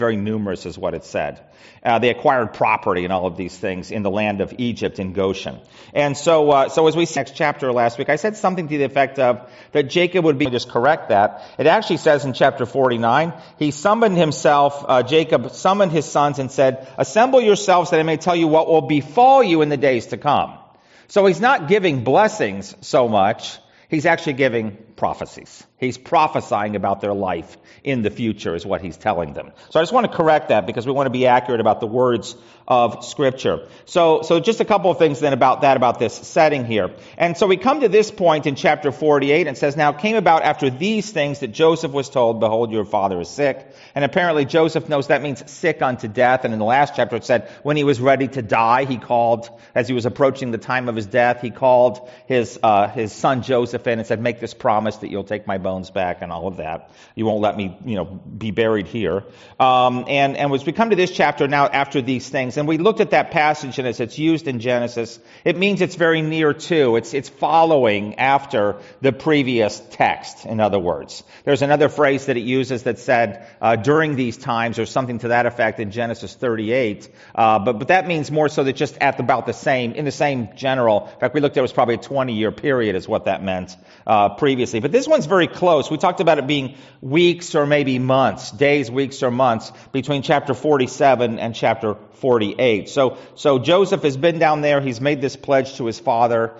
very numerous is what it said. They acquired property and all of these things in the land of Egypt in Goshen. And so as we see next chapter last week, I said something to the effect of that Jacob would be, just correct that. It actually says in chapter 49, he summoned himself, Jacob summoned his sons and said, assemble yourselves that I may tell you what will befall you in the days to come. So he's not giving blessings so much. He's actually giving prophecies. He's prophesying about their life in the future is what he's telling them. So I just want to correct that because we want to be accurate about the words of Scripture. So just a couple of things then about this setting here. And so we come to this point in chapter 48 and it says, now it came about after these things that Joseph was told, behold, your father is sick. And apparently Joseph knows that means sick unto death. And in the last chapter it said when he was ready to die, he called, as he was approaching the time of his death, he called his son Joseph in and said, make this promise that you'll take my bones back and all of that. You won't let me, be buried here. And as we come to this chapter now after these things, and we looked at that passage and as it's used in Genesis, it means it's very near to, it's following after the previous text, in other words. There's another phrase that it uses that said, during these times, or something to that effect in Genesis 38. But that means more so that just at about the same, in the same general, in fact, we looked at it was probably a 20-year period is what that meant previously. But this one's very close. We talked about it being weeks or maybe months, days, weeks, or months between chapter 47 and chapter 48. So Joseph has been down there. He's made this pledge to his father,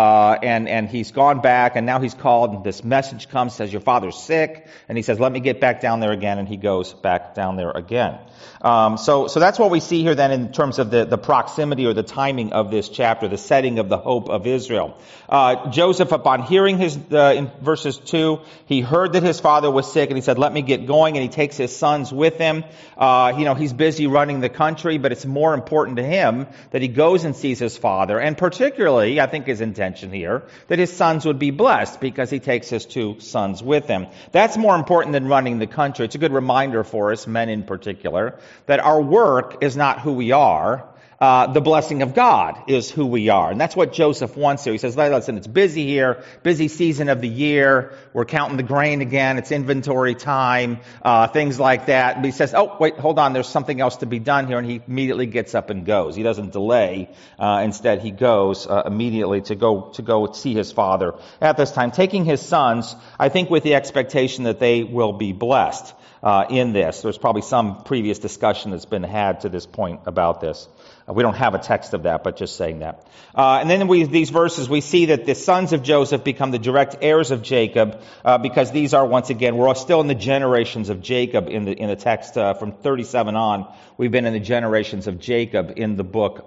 and he's gone back, and now he's called, and this message comes, says, your father's sick, and he says, let me get back down there again, and he goes back down there again. So that's what we see here then in terms of the proximity or the timing of this chapter, the setting of the hope of Israel. Joseph, upon hearing in verses 2, he heard that his father was sick, and he said, let me get going, and he takes his sons with him. He's busy running the country, but it's more important to him that he goes and sees his father, and particularly, I think his intention here, that his sons would be blessed because he takes his two sons with him. That's more important than running the country. It's a good reminder for us, men in particular, that our work is not who we are. The blessing of God is who we are. And that's what Joseph wants here. He says, listen, it's busy here, busy season of the year. We're counting the grain again. It's inventory time, things like that. But he says, oh, wait, hold on. There's something else to be done here. And he immediately gets up and goes. He doesn't delay. Instead, he goes immediately to go see his father at this time, taking his sons, I think with the expectation that they will be blessed in this. There's probably some previous discussion that's been had to this point about this. We don't have a text of that, but just saying that. And then these verses, we see that the sons of Joseph become the direct heirs of Jacob, because these are, once again, we're all still in the generations of Jacob in the text from 37 on. We've been in the generations of Jacob in the book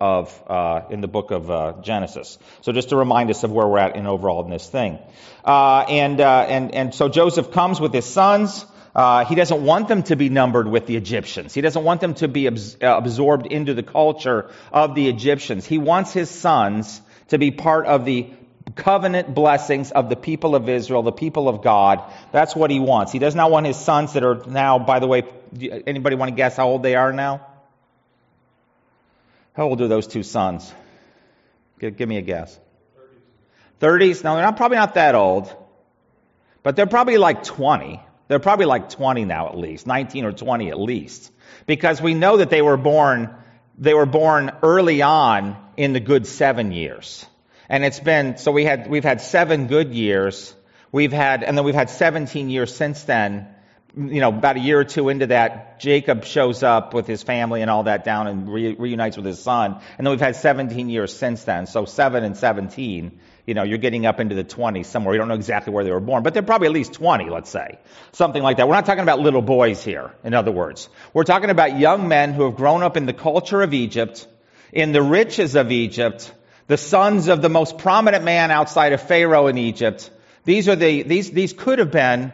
of Genesis. So just to remind us of where we're at overall in this thing. And so Joseph comes with his sons. He doesn't want them to be numbered with the Egyptians. He doesn't want them to be absorbed into the culture of the Egyptians. He wants his sons to be part of the covenant blessings of the people of Israel, the people of God. That's what he wants. He does not want his sons that are now, by the way, anybody want to guess how old they are now? How old are those two sons? Give me a guess. 30s? No, they're probably not that old. But they're probably like 20. They're probably like 20 now at least, 19 or 20 at least. Because we know that they were born early on in the good 7 years. And it's been, so we've had 7 good years. And then we've had 17 years since then. About a year or two into that, Jacob shows up with his family and all that down and reunites with his son. And then we've had 17 years since then. So 7 and 17. You're getting up into the 20s somewhere. You don't know exactly where they were born, but they're probably at least 20, let's say. Something like that. We're not talking about little boys here, in other words. We're talking about young men who have grown up in the culture of Egypt, in the riches of Egypt, the sons of the most prominent man outside of Pharaoh in Egypt. These could have been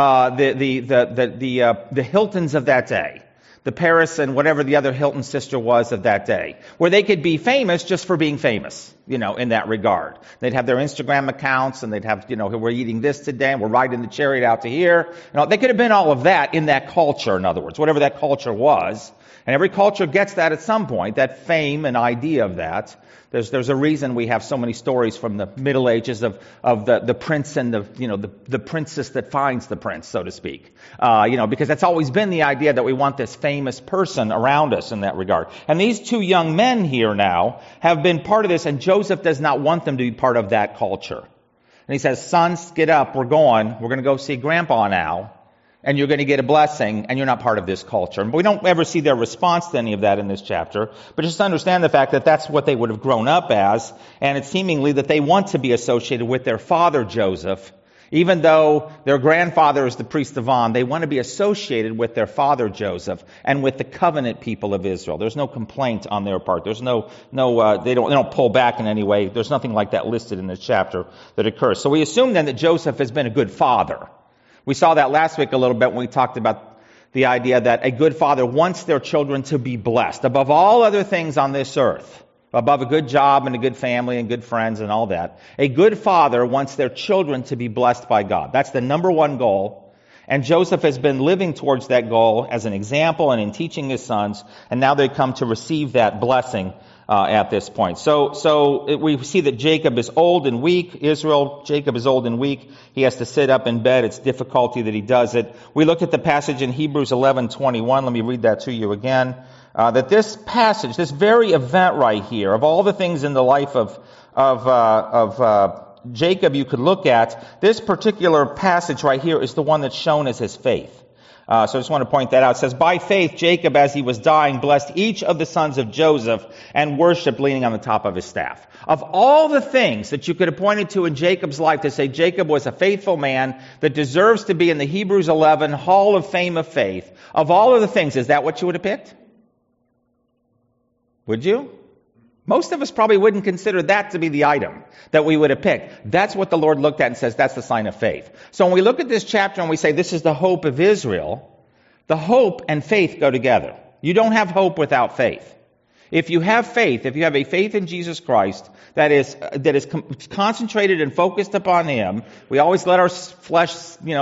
the Hiltons of that day. The Paris and whatever the other Hilton sister was of that day, where they could be famous just for being famous, in that regard. They'd have their Instagram accounts and they'd have, we're eating this today and we're riding the chariot out to here. They could have been all of that in that culture, in other words, whatever that culture was. And every culture gets that at some point, that fame and idea of that. There's a reason we have so many stories from the Middle Ages of the prince and the princess that finds the prince, so to speak. Because that's always been the idea that we want this fame famous person around us in that regard. And these two young men here now have been part of this, and Joseph does not want them to be part of that culture. And he says, sons, get up, we're going to go see Grandpa now, and you're going to get a blessing, and you're not part of this culture. And we don't ever see their response to any of that in this chapter, but just understand the fact that that's what they would have grown up as, and it's seemingly that they want to be associated with their father Joseph. Even though their grandfather is the priest of On, they want to be associated with their father Joseph and with the covenant people of Israel. There's no complaint on their part. There's they don't pull back in any way. There's nothing like that listed in this chapter that occurs. So we assume then that Joseph has been a good father. We saw that last week a little bit when we talked about the idea that a good father wants their children to be blessed above all other things on this earth. Above a good job and a good family and good friends and all that. A good father wants their children to be blessed by God. That's the number one goal. And Joseph has been living towards that goal as an example and in teaching his sons. And now they come to receive that blessing at this point. So we see that Jacob is old and weak. Jacob is old and weak. He has to sit up in bed. It's difficulty that he does it. We looked at the passage in Hebrews 11:21. Let me read that to you again. That this passage, this very event right here, of all the things in the life of Jacob you could look at, this particular passage right here is the one that's shown as his faith. So I just want to point that out. It says, by faith, Jacob, as he was dying, blessed each of the sons of Joseph and worshipped leaning on the top of his staff. Of all the things that you could have pointed to in Jacob's life to say Jacob was a faithful man that deserves to be in the Hebrews 11 Hall of Fame of Faith, of all of the things, is that what you would have picked? Would you? Most of us probably wouldn't consider that to be the item that we would have picked. That's what the Lord looked at and says that's the sign of faith. So when we look at this chapter and we say this is the hope of Israel, the hope and faith go together. You don't have hope without faith. If you have faith, if you have a faith in Jesus Christ that is concentrated and focused upon Him, we always let our flesh,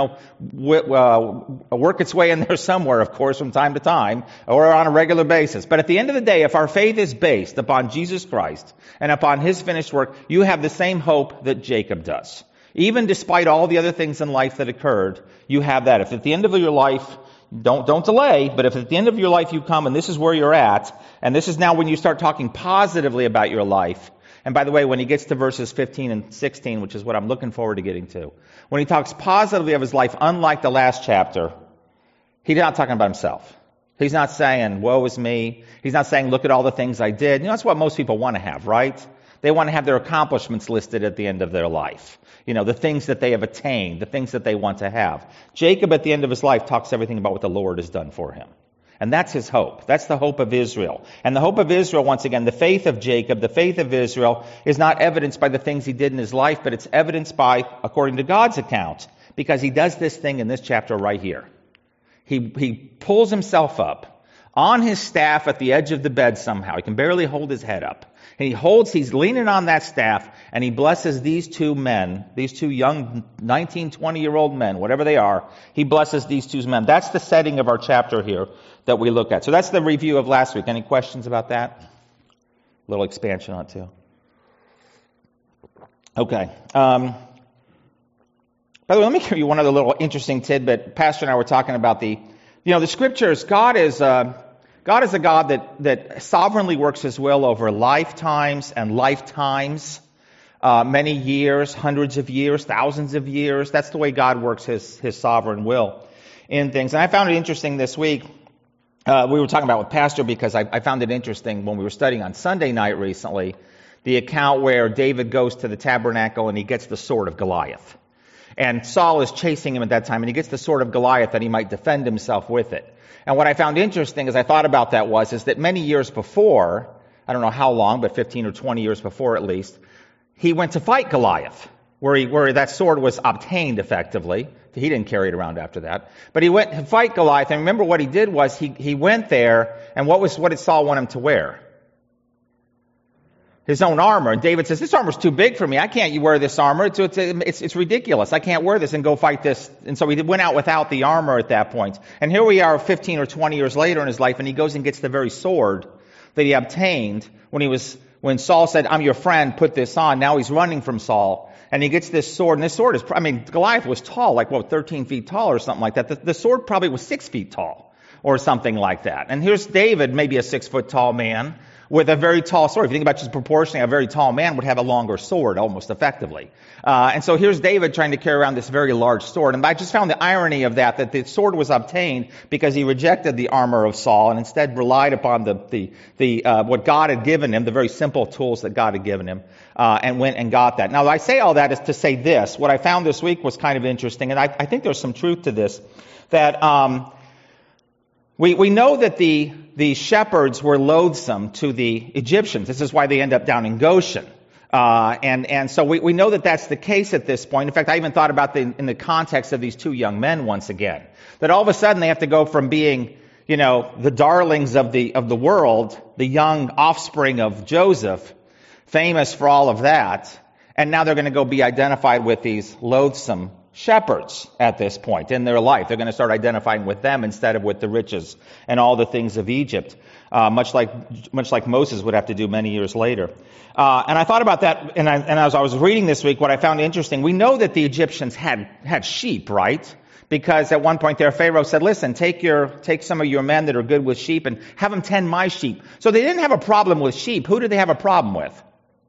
work its way in there somewhere, of course, from time to time, or on a regular basis. But at the end of the day, if our faith is based upon Jesus Christ and upon His finished work, you have the same hope that Jacob does. Even despite all the other things in life that occurred, you have that. If at the end of your life, don't delay, but if at the end of your life you come and this is where you're at, and this is now when you start talking positively about your life, and by the way, when he gets to verses 15 and 16, which is what I'm looking forward to getting to, when he talks positively of his life, unlike the last chapter, he's not talking about himself. He's not saying, woe is me. He's not saying, look at all the things I did. That's what most people want to have, right? They want to have their accomplishments listed at the end of their life. The things that they have attained, the things that they want to have. Jacob, at the end of his life, talks everything about what the Lord has done for him. And that's his hope. That's the hope of Israel. And the hope of Israel, once again, the faith of Jacob, the faith of Israel, is not evidenced by the things he did in his life, but it's evidenced by, according to God's account, because he does this thing in this chapter right here. He pulls himself up on his staff at the edge of the bed somehow. He can barely hold his head up. And he's leaning on that staff, and he blesses these two men, these two young 19, 20-year-old men, whatever they are. He blesses these two men. That's the setting of our chapter here that we look at. So that's the review of last week. Any questions about that? A little expansion on it too. Okay. By the way, let me give you one other little interesting tidbit. Pastor and I were talking about the Scriptures. God is a God that sovereignly works His will over lifetimes and lifetimes, many years, hundreds of years, thousands of years. That's the way God works His sovereign will in things. And I found it interesting this week. We were talking about with Pastor because I found it interesting when we were studying on Sunday night recently, the account where David goes to the tabernacle and he gets the sword of Goliath. And Saul is chasing him at that time, and he gets the sword of Goliath that he might defend himself with it. And what I found interesting as I thought about that is that many years before, I don't know how long, but 15 or 20 years before at least, he went to fight Goliath, where that sword was obtained effectively. He didn't carry it around after that. But he went to fight Goliath, and remember what he did was he went there, and what did Saul want him to wear? His own armor. And David says, this armor's too big for me. I can't wear this armor. It's ridiculous. I can't wear this and go fight this. And so he went out without the armor at that point. And here we are 15 or 20 years later in his life, and he goes and gets the very sword that he obtained when Saul said, I'm your friend, put this on. Now he's running from Saul. And he gets this sword. And this sword is, Goliath was tall, 13 feet tall or something like that. The sword probably was 6 feet tall. or something like that. And here's David, maybe a 6-foot tall man, with a very tall sword. If you think about just proportionally, a very tall man would have a longer sword, almost effectively. And so here's David trying to carry around this very large sword. And I just found the irony of that the sword was obtained because he rejected the armor of Saul and instead relied upon what God had given him, the very simple tools that God had given him, and went and got that. Now, I say all that is to say this. What I found this week was kind of interesting, and I think there's some truth to this, that we know that the shepherds were loathsome to the Egyptians. This is why they end up down in Goshen. And so we know that that's the case at this point. In fact, I even thought about in the context of these two young men once again. That all of a sudden they have to go from being, the darlings of the world, the young offspring of Joseph, famous for all of that, and now they're going to go be identified with these loathsome shepherds at this point in their life. They're going to start identifying with them instead of with the riches and all the things of Egypt, much like Moses would have to do many years later. And I thought about that, and as I was reading this week, what I found interesting, we know that the Egyptians had sheep, right? Because at one point there, Pharaoh said, listen, take some of your men that are good with sheep and have them tend my sheep. So they didn't have a problem with sheep. Who did they have a problem with?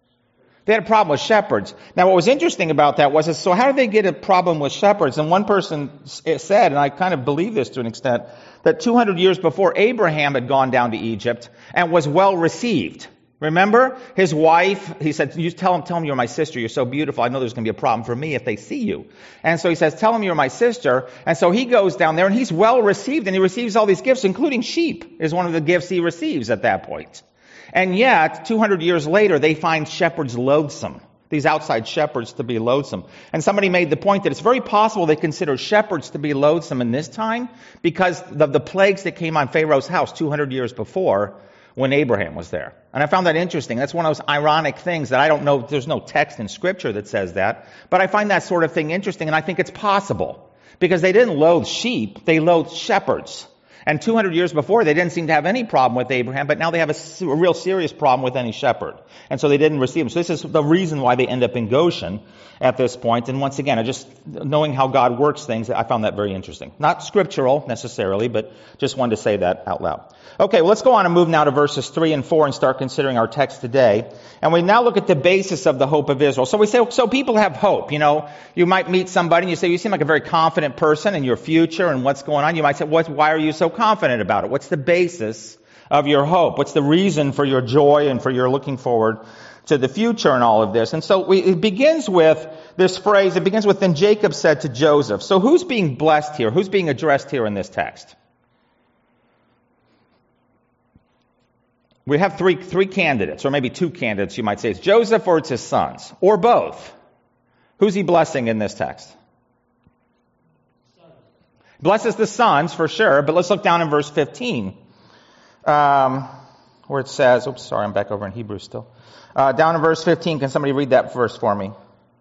They had a problem with shepherds. Now, what was interesting about that was, so how did they get a problem with shepherds? And one person said, and I kind of believe this to an extent, that 200 years before Abraham had gone down to Egypt and was well received. Remember? His wife, he said, you tell him you're my sister. You're so beautiful. I know there's going to be a problem for me if they see you. And so he says, tell him you're my sister. And so he goes down there and he's well received and he receives all these gifts, including sheep is one of the gifts he receives at that point. And yet, 200 years later, they find shepherds loathsome, these outside shepherds to be loathsome. And somebody made the point that it's very possible they consider shepherds to be loathsome in this time because of the plagues that came on Pharaoh's house 200 years before when Abraham was there. And I found that interesting. That's one of those ironic things that I don't know, there's no text in Scripture that says that, but I find that sort of thing interesting, and I think it's possible because they didn't loathe sheep, they loathed shepherds. And 200 years before, they didn't seem to have any problem with Abraham, but now they have a real serious problem with any shepherd. And so they didn't receive him. So this is the reason why they end up in Goshen at this point. And once again, just knowing how God works things, I found that very interesting. Not scriptural necessarily, but just wanted to say that out loud. Okay, well, let's go on and move now to verses 3 and 4 and start considering our text today. And we now look at the basis of the hope of Israel. So we say, so people have hope. You might meet somebody and you say, you seem like a very confident person in your future and what's going on. You might say, why are you so confident about it? What's the basis of your hope? What's the reason for your joy and for your looking forward to the future and all of this? And so it begins with this phrase. It begins with, then Jacob said to Joseph. So who's being blessed here? Who's being addressed here in this text? We have three candidates, or maybe two candidates, you might say. It's Joseph or it's his sons, or both. Who's he blessing in this text? Blesses the sons, for sure, but let's look down in verse 15, where it says, oops, sorry, I'm back over in Hebrew still. Down in verse 15, can somebody read that verse for me?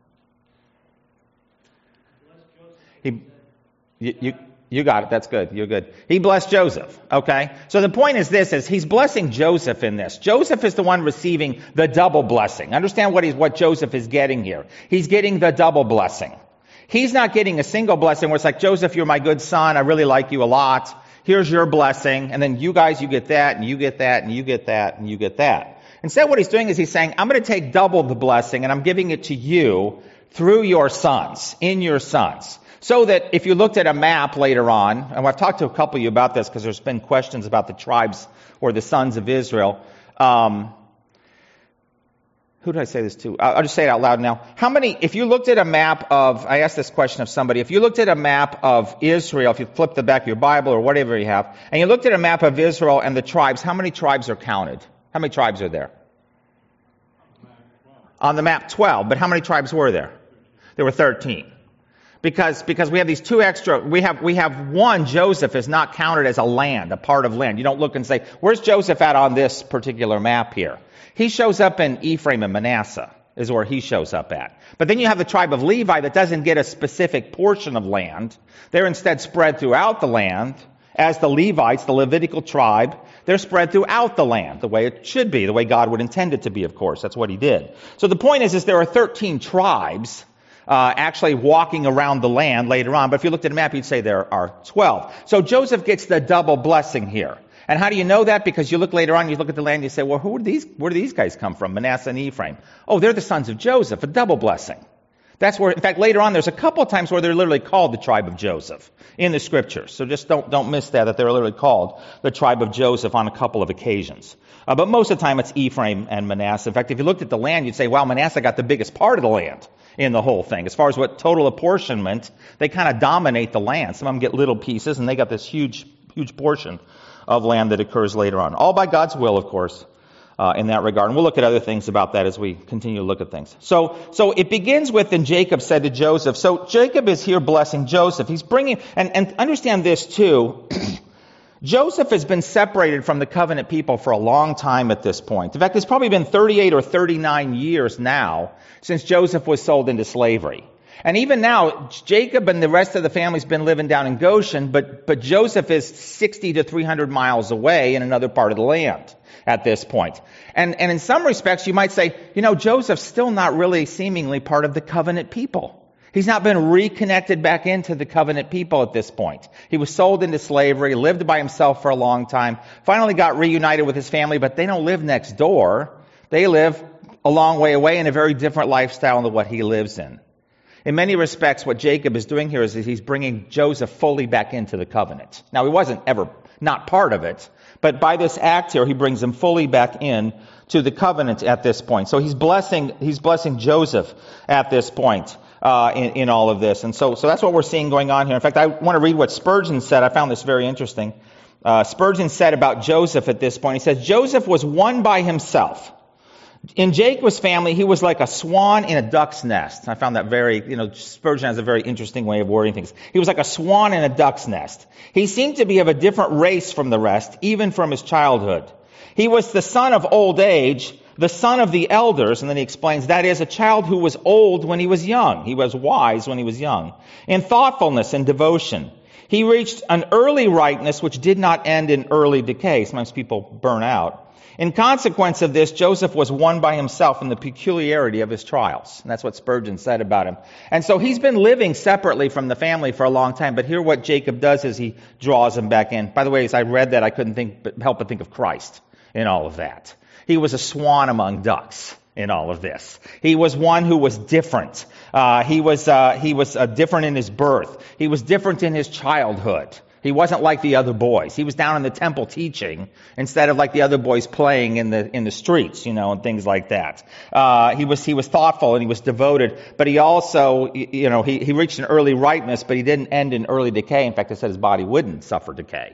You got it. That's good. You're good. He blessed Joseph. Okay. So the point is is he's blessing Joseph in this. Joseph is the one receiving the double blessing. Understand what Joseph is getting here. He's getting the double blessing. He's not getting a single blessing where it's like, Joseph, you're my good son. I really like you a lot. Here's your blessing. And then you guys, you get that, and you get that, and you get that, and you get that. Instead, what he's doing is he's saying, I'm going to take double the blessing, and I'm giving it to you through your sons, in your sons. So that if you looked at a map later on, and I've talked to a couple of you about this because there's been questions about the tribes or the sons of Israel. Who did I say this to? I'll just say it out loud now. If you looked at a map I asked this question of somebody, if you looked at a map of Israel, if you flip the back of your Bible or whatever you have, and you looked at a map of Israel and the tribes, how many tribes are counted? How many tribes are there? On the map, 12. But how many tribes were there? There were 13. Because we have these two extra, we have one, Joseph is not counted as a part of land. You don't look and say, where's Joseph at on this particular map here? He shows up in Ephraim and Manasseh is where he shows up at. But then you have the tribe of Levi that doesn't get a specific portion of land. They're instead spread throughout the land as the Levites, the Levitical tribe. They're spread throughout the land the way it should be, the way God would intend it to be, of course. That's what he did. So the point is there are 13 tribes actually walking around the land later on. But if you looked at a map, you'd say there are 12. So Joseph gets the double blessing here. And how do you know that? Because you look later on, you look at the land, and you say, well, where do these guys come from? Manasseh and Ephraim. Oh, they're the sons of Joseph, a double blessing. That's where, in fact, later on, there's a couple of times where they're literally called the tribe of Joseph in the scriptures. So just don't miss that they're literally called the tribe of Joseph on a couple of occasions. But most of the time, it's Ephraim and Manasseh. In fact, if you looked at the land, you'd say, wow, Manasseh got the biggest part of the land in the whole thing. As far as what total apportionment, they kind of dominate the land. Some of them get little pieces, and they got this huge portion of land that occurs later on. All by God's will, of course. In that regard. And we'll look at other things about that as we continue to look at things. So it begins with, and Jacob said to Joseph. So Jacob is here blessing Joseph. He's bringing, and understand this too, Joseph has been separated from the covenant people for a long time at this point. In fact, it's probably been 38 or 39 years now since Joseph was sold into slavery. And even now, Jacob and the rest of the family's been living down in Goshen, but Joseph is 60 to 300 miles away in another part of the land at this point. And in some respects, you might say, Joseph's still not really seemingly part of the covenant people. He's not been reconnected back into the covenant people at this point. He was sold into slavery, lived by himself for a long time, finally got reunited with his family, but they don't live next door. They live a long way away in a very different lifestyle than what he lives in. In many respects, what Jacob is doing here is he's bringing Joseph fully back into the covenant. Now, he wasn't ever not part of it, but by this act here, he brings him fully back in to the covenant at this point. So he's blessing Joseph at this point in all of this. And so that's what we're seeing going on here. In fact, I want to read what Spurgeon said. I found this very interesting. Spurgeon said about Joseph at this point, he says, Joseph was one by himself. In Jacob's family, he was like a swan in a duck's nest. I found that Spurgeon has a very interesting way of wording things. He was like a swan in a duck's nest. He seemed to be of a different race from the rest, even from his childhood. He was the son of old age, the son of the elders, and then he explains that is a child who was old when he was young. He was wise when he was young. In thoughtfulness and devotion. He reached an early ripeness which did not end in early decay. Sometimes people burn out. In consequence of this, Joseph was one by himself in the peculiarity of his trials. And that's what Spurgeon said about him. And so he's been living separately from the family for a long time. But here what Jacob does is he draws him back in. By the way, as I read that, I couldn't help but think of Christ in all of that. He was a swan among ducks in all of this. He was one who was different. He was different in his birth. He was different in his childhood. He wasn't like the other boys. He was down in the temple teaching instead of like the other boys playing in the streets, and things like that. He was thoughtful and he was devoted, but he also, he reached an early ripeness, but he didn't end in early decay. In fact, it said his body wouldn't suffer decay.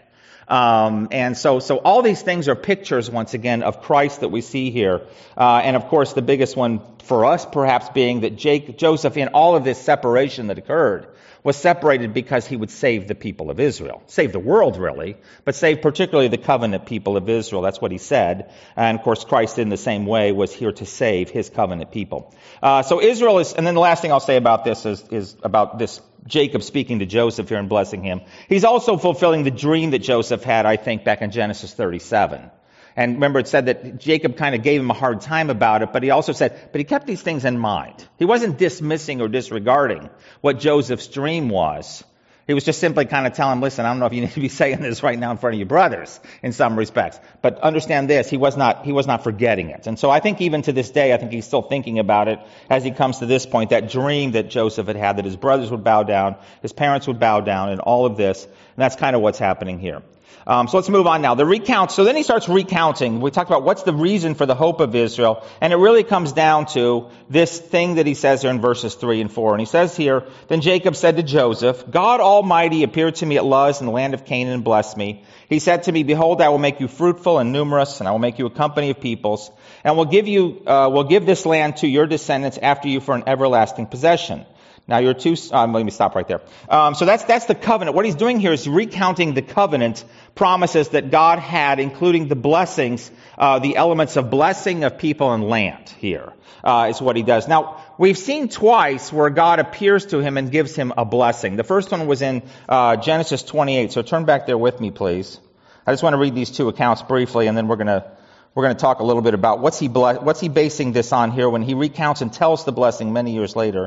And so all these things are pictures, once again, of Christ that we see here. And of course, the biggest one for us perhaps being that Joseph, in all of this separation that occurred, was separated because he would save the people of Israel. Save the world, really, but save particularly the covenant people of Israel. That's what he said. And of course, Christ in the same way was here to save his covenant people. So Israel is, and then the last thing I'll say about this is about this Jacob speaking to Joseph here and blessing him. He's also fulfilling the dream that Joseph had, I think, back in Genesis 37. And remember, it said that Jacob kind of gave him a hard time about it, but he also said, but he kept these things in mind. He wasn't dismissing or disregarding what Joseph's dream was. He was just simply kind of telling him, listen, I don't know if you need to be saying this right now in front of your brothers in some respects, but understand this, he was not forgetting it. And so I think even to this day, I think he's still thinking about it as he comes to this point, that dream that Joseph had that his brothers would bow down, his parents would bow down, and all of this. And that's kind of what's happening here. So let's move on now. The recount. So then he starts recounting. We talked about what's the reason for the hope of Israel. And it really comes down to this thing that he says here in verses 3 and 4. And he says here, then Jacob said to Joseph, God Almighty appeared to me at Luz in the land of Canaan and blessed me. He said to me, behold, I will make you fruitful and numerous, and I will make you a company of peoples, and will give this land to your descendants after you for an everlasting possession. Now let me stop right there. So that's the covenant. What he's doing here is recounting the covenant promises that God had, including the blessings, the elements of blessing of people and land here, is what he does. Now, we've seen twice where God appears to him and gives him a blessing. The first one was in Genesis 28. So turn back there with me, please. I just want to read these two accounts briefly, and then we're going to talk a little bit about what's he basing this on here when he recounts and tells the blessing many years later.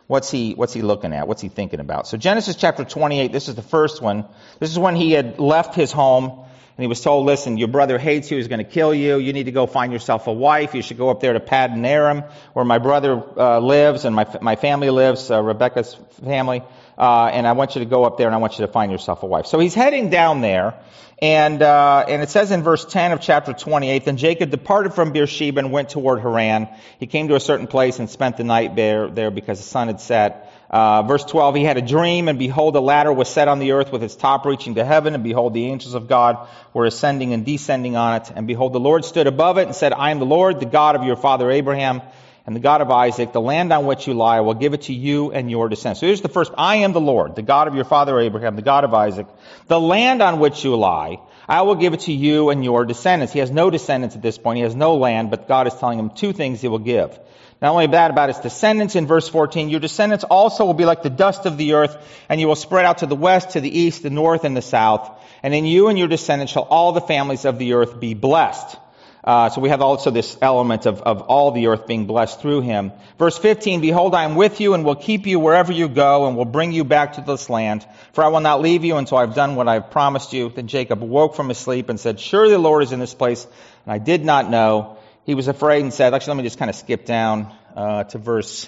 what's he looking at? What's he thinking about? So Genesis chapter 28, this is the first one. This is when he had left his home, and he was told, listen, your brother hates you, he's going to kill you, you need to go find yourself a wife, you should go up there to Paddan Aram, where my brother lives, and my family lives, Rebekah's family, and I want you to go up there, and I want you to find yourself a wife. So he's heading down there, and it says in verse 10 of chapter 28, then Jacob departed from Beersheba and went toward Haran. He came to a certain place and spent the night there because the sun had set. Verse 12, he had a dream, and behold, a ladder was set on the earth with its top reaching to heaven, and behold, the angels of God were ascending and descending on it. And behold, the Lord stood above it and said, I am the Lord, the God of your father Abraham, and the God of Isaac. The land on which you lie, I will give it to you and your descendants. So here's the first, I am the Lord, the God of your father Abraham, the God of Isaac. The land on which you lie, I will give it to you and your descendants. He has no descendants at this point. He has no land, but God is telling him two things he will give. Not only that, about his descendants in verse 14, your descendants also will be like the dust of the earth, and you will spread out to the west, to the east, the north, and the south. And in you and your descendants shall all the families of the earth be blessed. So we have also this element of all the earth being blessed through him. Verse 15, behold, I am with you and will keep you wherever you go and will bring you back to this land. For I will not leave you until I have done what I have promised you. Then Jacob awoke from his sleep and said, surely the Lord is in this place, and I did not know. He was afraid and said, actually, let me just kind of skip down to verse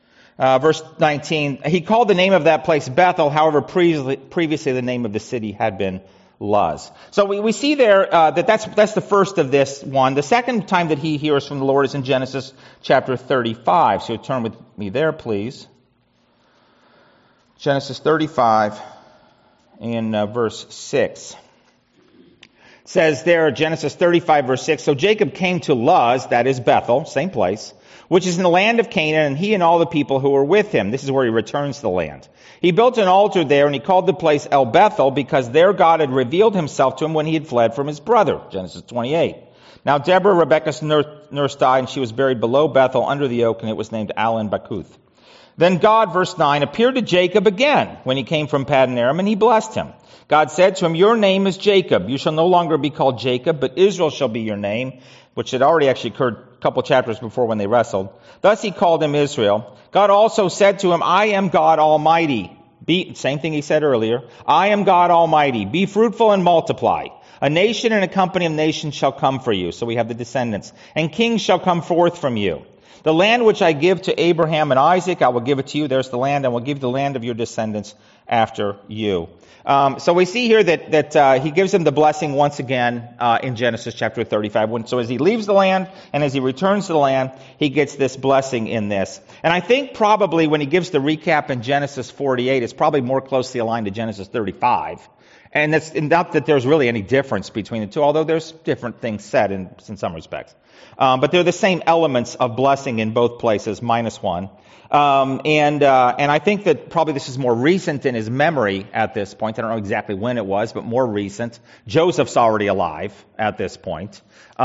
19. He called the name of that place Bethel. However, previously the name of the city had been Luz. So we see there that's the first of this one. The second time that he hears from the Lord is in Genesis chapter 35. So turn with me there, please. Genesis 35 in verse 6. It says there, Genesis 35 verse 6, so Jacob came to Luz, that is Bethel, same place, which is in the land of Canaan, and he and all the people who were with him. This is where he returns to the land. He built an altar there, and he called the place El Bethel, because there God had revealed himself to him when he had fled from his brother. Genesis 28. Now Deborah, Rebekah's nurse, died, and she was buried below Bethel under the oak, and it was named Allon Bacuth. Then God, verse 9, appeared to Jacob again when he came from Paddan Aram, and he blessed him. God said to him, your name is Jacob. You shall no longer be called Jacob, but Israel shall be your name, which had already actually occurred a couple chapters before when they wrestled. Thus he called him Israel. God also said to him, I am God Almighty. Same thing he said earlier. I am God Almighty. Be fruitful and multiply. A nation and a company of nations shall come for you. So we have the descendants. And kings shall come forth from you. The land which I give to Abraham and Isaac, I will give it to you. There's the land, and will give the land of your descendants after you. So we see here that he gives them the blessing once again in Genesis chapter 35. So as he leaves the land and as he returns to the land, he gets this blessing in this. And I think probably when he gives the recap in Genesis 48, it's probably more closely aligned to Genesis 35. And it's not that there's really any difference between the two, although there's different things said in some respects. But they're the same elements of blessing in both places, minus one. And I think that probably this is more recent in his memory at this point. I don't know exactly when it was, but more recent. Joseph's already alive at this point.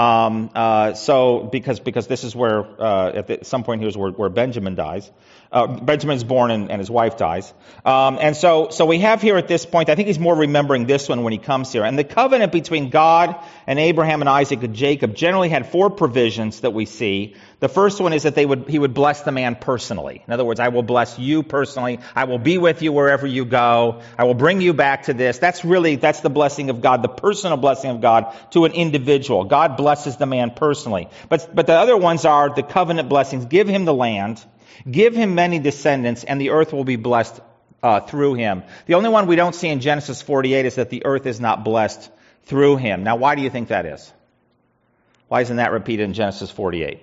So because this is where at some point here's where Benjamin dies. Benjamin's born and his wife dies. And so we have here at this point, I think he's more remembering this one when he comes here. And the covenant between God and Abraham and Isaac and Jacob generally had four provisions that we see. The first one is that he would bless the man personally. In other words, I will bless you personally. I will be with you wherever you go. I will bring you back to this. That's the blessing of God, the personal blessing of God to an individual. God blesses the man personally. But the other ones are the covenant blessings. Give him the land. Give him many descendants, and the earth will be blessed through him. The only one we don't see in Genesis 48 is that the earth is not blessed through him. Now, why do you think that is? Why isn't that repeated in Genesis 48?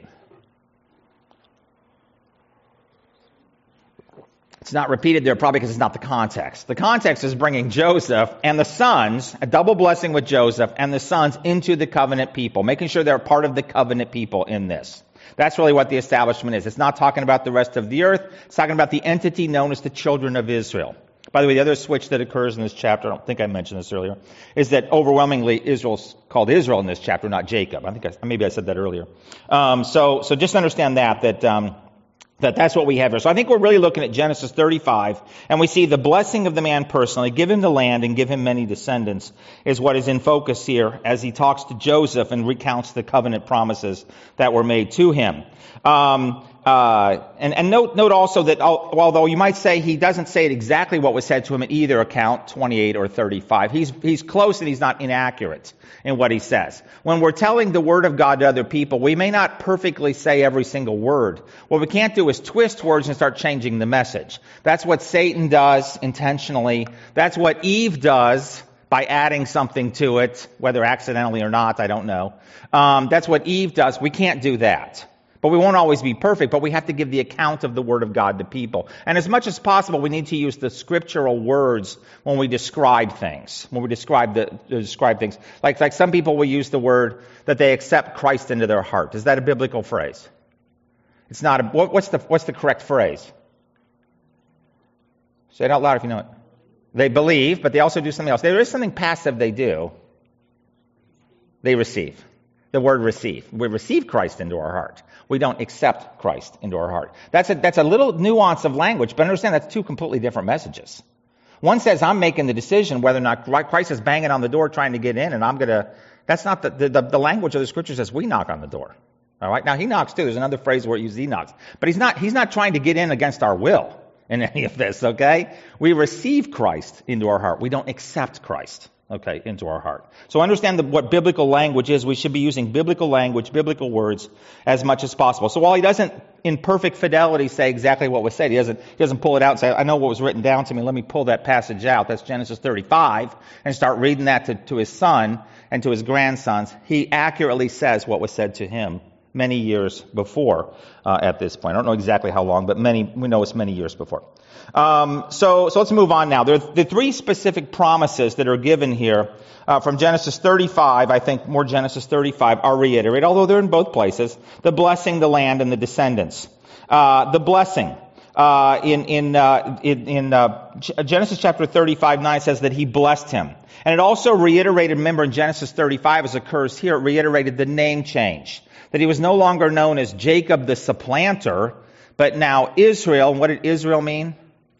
It's not repeated there probably because it's not the context. The context is bringing Joseph and the sons, a double blessing with Joseph and the sons into the covenant people, making sure they're part of the covenant people in this. That's really what the establishment is. It's not talking about the rest of the earth. It's talking about the entity known as the children of Israel. By the way, the other switch that occurs in this chapter, I don't think I mentioned this earlier, is that overwhelmingly Israel's called Israel in this chapter, not Jacob. Maybe I said that earlier. So just understand that's what we have here. So I think we're really looking at Genesis 35, and we see the blessing of the man personally, give him the land and give him many descendants, is what is in focus here as he talks to Joseph and recounts the covenant promises that were made to him. And note also that although you might say he doesn't say it exactly what was said to him in either account, 28 or 35, he's close and he's not inaccurate in what he says. When we're telling the Word of God to other people, we may not perfectly say every single word. What we can't do is twist words and start changing the message. That's what Satan does intentionally. That's what Eve does by adding something to it, whether accidentally or not, I don't know. That's what Eve does. We can't do that. But we won't always be perfect, but we have to give the account of the Word of God to people. And as much as possible, we need to use the scriptural words when we describe things, when we describe things. Like some people will use the word that they accept Christ into their heart. Is that a biblical phrase? It's not. What's the correct phrase? Say it out loud if you know it. They believe, but they also do something else. There is something passive they do. They receive. The word receive. We receive Christ into our heart. We don't accept Christ into our heart. That's a little nuance of language, but understand that's two completely different messages. One says I'm making the decision whether or not Christ is banging on the door trying to get in, and that's not the language of the Scripture says we knock on the door. All right? Now he knocks too. There's another phrase where it uses he knocks. But he's not trying to get in against our will in any of this, okay? We receive Christ into our heart. We don't accept Christ. Okay, into our heart. So understand what biblical language is. We should be using biblical language, biblical words as much as possible. So while he doesn't in perfect fidelity say exactly what was said, he doesn't pull it out and say, I know what was written down to me, let me pull that passage out. That's Genesis 35, and start reading that to his son and to his grandsons. He accurately says what was said to him many years before at this point. I don't know exactly how long, but we know it's many years before. So let's move on now. There are the three specific promises that are given here from Genesis 35. I think more Genesis 35 are reiterated, although they're in both places. The blessing, the land, and the descendants. The blessing in Genesis chapter 35:9 says that he blessed him, and it also reiterated. Remember in Genesis 35, as occurs here, it reiterated the name change. That he was no longer known as Jacob the supplanter, but now Israel. And what did Israel mean?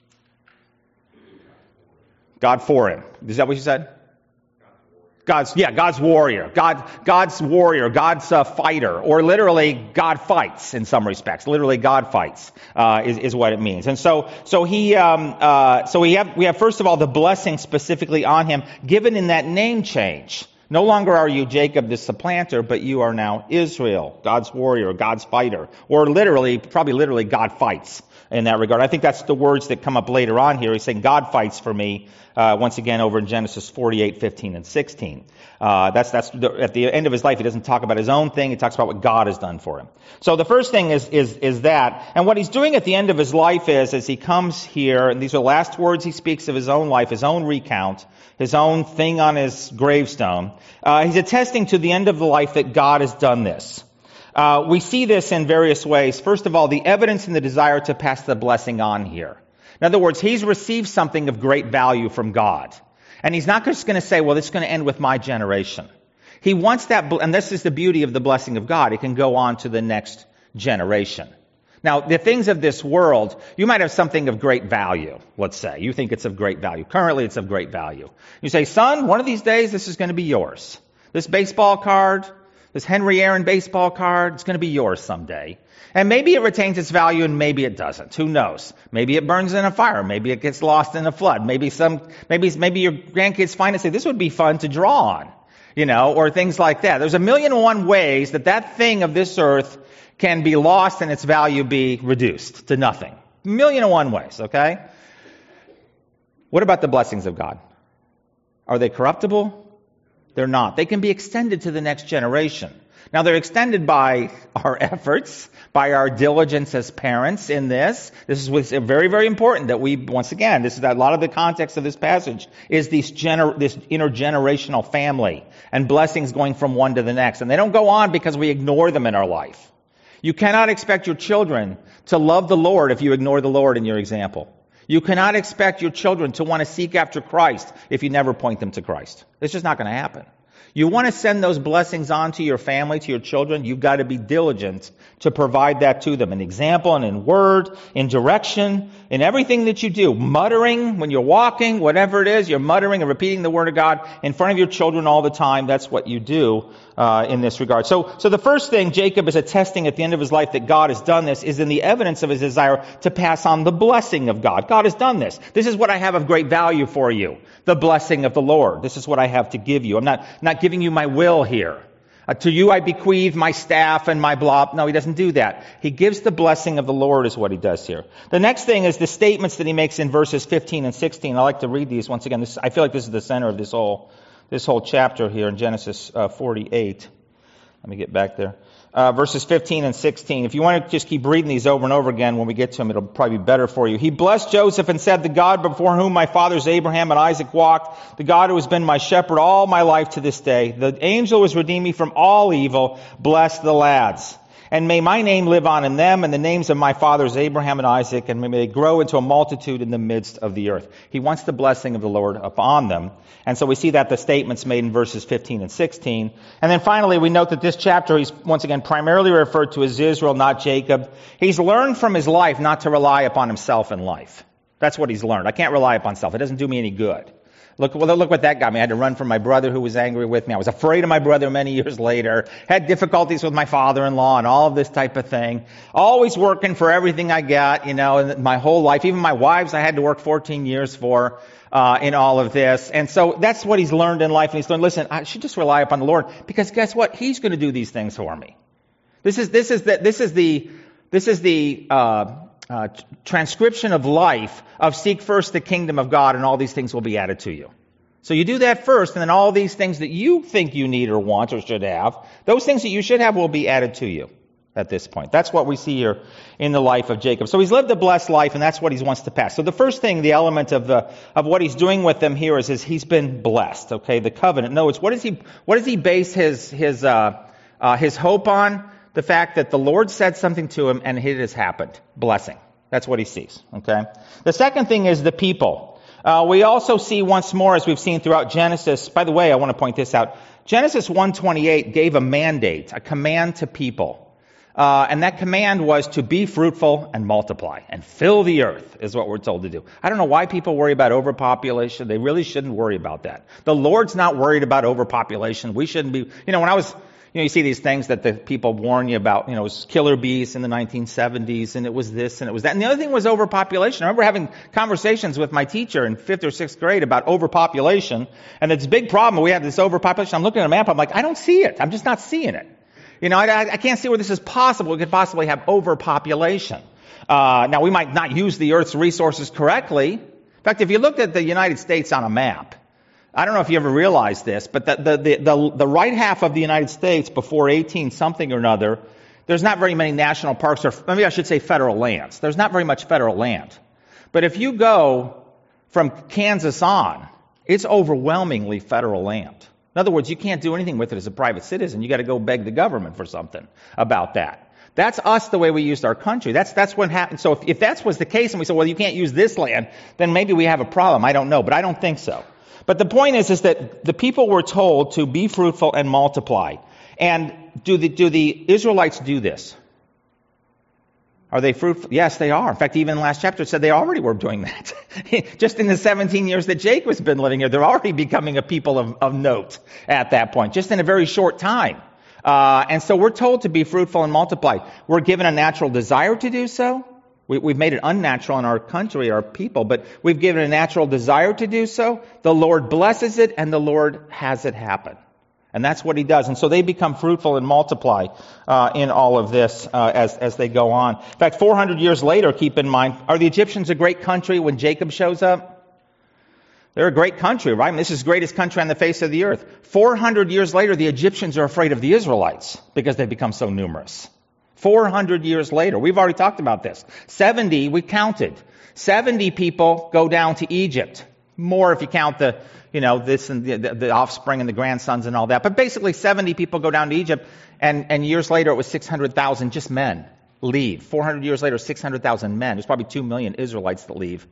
God for him. Is that what you said? God's warrior. God's warrior. God's fighter. Or literally, God fights in some respects. Literally, God fights is what it means. And so we have first of all the blessing specifically on him, given in that name change. No longer are you Jacob the supplanter, but you are now Israel, God's warrior, God's fighter. Or probably literally, God fights in that regard. I think that's the words that come up later on here. He's saying, God fights for me, once again over in Genesis 48, 15, and 16. That's at the end of his life, he doesn't talk about his own thing. He talks about what God has done for him. So the first thing is that. And what he's doing at the end of his life is, as he comes here, and these are the last words he speaks of his own life, his own recount, his own thing on his gravestone. He's attesting to the end of the life that God has done this. We see this in various ways. First of all, the evidence and the desire to pass the blessing on here. In other words, he's received something of great value from God. And he's not just going to say, well, this is going to end with my generation. He wants that, and this is the beauty of the blessing of God. It can go on to the next generation. Now, the things of this world, you might have something of great value, let's say. You think it's of great value. Currently, it's of great value. You say, son, one of these days, this is going to be yours. This baseball card, this Henry Aaron baseball card, it's going to be yours someday. And maybe it retains its value and maybe it doesn't. Who knows? Maybe it burns in a fire. Maybe it gets lost in a flood. Maybe your grandkids find it and say, this would be fun to draw on, or things like that. There's 1,000,001 ways that thing of this earth can be lost and its value be reduced to nothing. 1,000,001 ways, okay? What about the blessings of God? Are they corruptible? They're not. They can be extended to the next generation. Now, they're extended by our efforts, by our diligence as parents in this. This is what's very, very important that we, once again, this is a lot of the context of this passage, is this intergenerational family and blessings going from one to the next. And they don't go on because we ignore them in our life. You cannot expect your children to love the Lord if you ignore the Lord in your example. You cannot expect your children to want to seek after Christ if you never point them to Christ. It's just not going to happen. You want to send those blessings on to your family, to your children, you've got to be diligent to provide that to them. In example and in word, in direction, in everything that you do. Muttering when you're walking, whatever it is, you're muttering and repeating the Word of God in front of your children all the time. That's what you do in this regard. So the first thing Jacob is attesting at the end of his life that God has done this is in the evidence of his desire to pass on the blessing of God. God has done this. This is what I have of great value for you. The blessing of the Lord. This is what I have to give you. I'm not giving you my will here. To you I bequeath my staff and my blah. No, he doesn't do that. He gives the blessing of the Lord is what he does here. The next thing is the statements that he makes in verses 15 and 16. I like to read these once again. I feel like this is the center of this whole chapter here in Genesis 48. Let me get back there. Verses 15 and 16. If you want to just keep reading these over and over again, when we get to them, it'll probably be better for you. He blessed Joseph and said, the God before whom my fathers Abraham and Isaac walked, the God who has been my shepherd all my life to this day, the angel who has redeemed me from all evil, bless the lads. And may my name live on in them and the names of my fathers Abraham and Isaac, and may they grow into a multitude in the midst of the earth. He wants the blessing of the Lord upon them. And so we see that the statements made in verses 15 and 16. And then finally, we note that this chapter, he's once again primarily referred to as Israel, not Jacob. He's learned from his life not to rely upon himself in life. That's what he's learned. I can't rely upon self. It doesn't do me any good. Look what that got me. I had to run from my brother who was angry with me. I was afraid of my brother many years later. Had difficulties with my father-in-law and all of this type of thing. Always working for everything I got, my whole life. Even my wives I had to work 14 years for in all of this. And so that's what he's learned in life. And he's learned, listen, I should just rely upon the Lord because guess what? He's going to do these things for me. This is the transcription of life of seek first the kingdom of God and all these things will be added to you. So you do that first and then all these things that you think you need or want or should have, those things that you should have will be added to you at this point. That's what we see here in the life of Jacob. So he's lived a blessed life and that's what he wants to pass. So the first thing, the element of what he's doing with them here is he's been blessed. Okay, the covenant. No, it's what does he base his hope on? The fact that the Lord said something to him and it has happened. Blessing. That's what he sees. Okay. The second thing is the people. We also see once more, as we've seen throughout Genesis. By the way, I want to point this out. Genesis 1:28 gave a mandate, a command to people. And that command was to be fruitful and multiply and fill the earth is what we're told to do. I don't know why people worry about overpopulation. They really shouldn't worry about that. The Lord's not worried about overpopulation. We shouldn't be, when I was, you see these things that the people warn you about, it was killer bees in the 1970s and it was this and it was that. And the other thing was overpopulation. I remember having conversations with my teacher in 5th or 6th grade about overpopulation. And it's a big problem. We have this overpopulation. I'm looking at a map. I'm like, I don't see it. I'm just not seeing it. I can't see where this is possible. We could possibly have overpopulation. Now, we might not use the Earth's resources correctly. In fact, if you looked at the United States on a map, I don't know if you ever realized this, but the right half of the United States before 18 something or another, there's not very many national parks, or maybe I should say federal lands. There's not very much federal land. But if you go from Kansas on, it's overwhelmingly federal land. In other words, you can't do anything with it as a private citizen. You got to go beg the government for something about that. That's us the way we used our country. That's what happened. So if that was the case and we said, well, you can't use this land, then maybe we have a problem. I don't know, but I don't think so. But the point is that the people were told to be fruitful and multiply. And do the Israelites do this? Are they fruitful? Yes, they are. In fact, even in the last chapter it said they already were doing that. Just in the 17 years that Jacob has been living here, they're already becoming a people of note at that point, just in a very short time. And so we're told to be fruitful and multiply. We're given a natural desire to do so. We've made it unnatural in our country, our people, but we've given a natural desire to do so. The Lord blesses it, and the Lord has it happen. And that's what he does. And so they become fruitful and multiply in all of this as they go on. In fact, 400 years later, keep in mind, are the Egyptians a great country when Jacob shows up? They're a great country, right? This is the greatest country on the face of the earth. 400 years later, the Egyptians are afraid of the Israelites because they've become so numerous. 400 years later. We've already talked about this. 70, we counted. 70 people go down to Egypt. More if you count this and the offspring and the grandsons and all that. But basically 70 people go down to Egypt and years later it was 600,000 just men leave. 400 years later, 600,000 men. There's probably 2 million Israelites that leave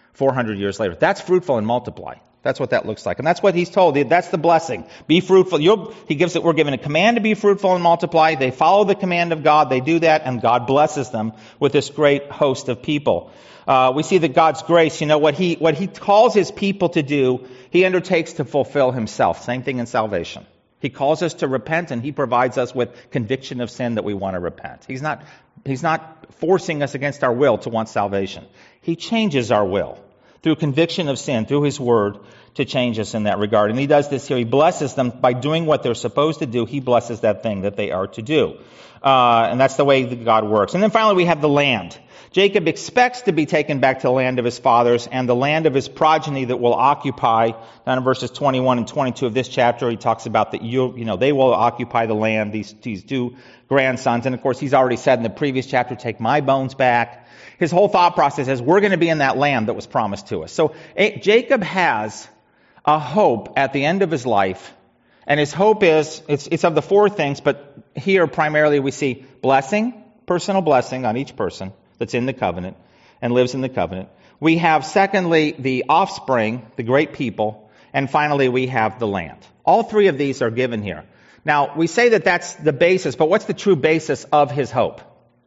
400 years later. That's fruitful and multiply. That's what that looks like. And that's what he's told. That's the blessing. Be fruitful. We're given a command to be fruitful and multiply. They follow the command of God. They do that, and God blesses them with this great host of people. We see that God's grace, what he calls his people to do, he undertakes to fulfill himself. Same thing in salvation. He calls us to repent, and he provides us with conviction of sin that we want to repent. He's not forcing us against our will to want salvation. He changes our will through conviction of sin, through his word, to change us in that regard. And he does this here. He blesses them by doing what they're supposed to do. He blesses that thing that they are to do. And that's the way that God works. And then finally we have the land. Jacob expects to be taken back to the land of his fathers and the land of his progeny that will occupy. Down in verses 21 and 22 of this chapter, he talks about that they will occupy the land, these two grandsons. And of course, he's already said in the previous chapter, take my bones back. His whole thought process is, we're going to be in that land that was promised to us. So Jacob has a hope at the end of his life. And his hope is, it's of the four things, but here primarily we see blessing, personal blessing on each person that's in the covenant and lives in the covenant. We have, secondly, the offspring, the great people. And finally, we have the land. All three of these are given here. Now, we say that that's the basis, but what's the true basis of his hope?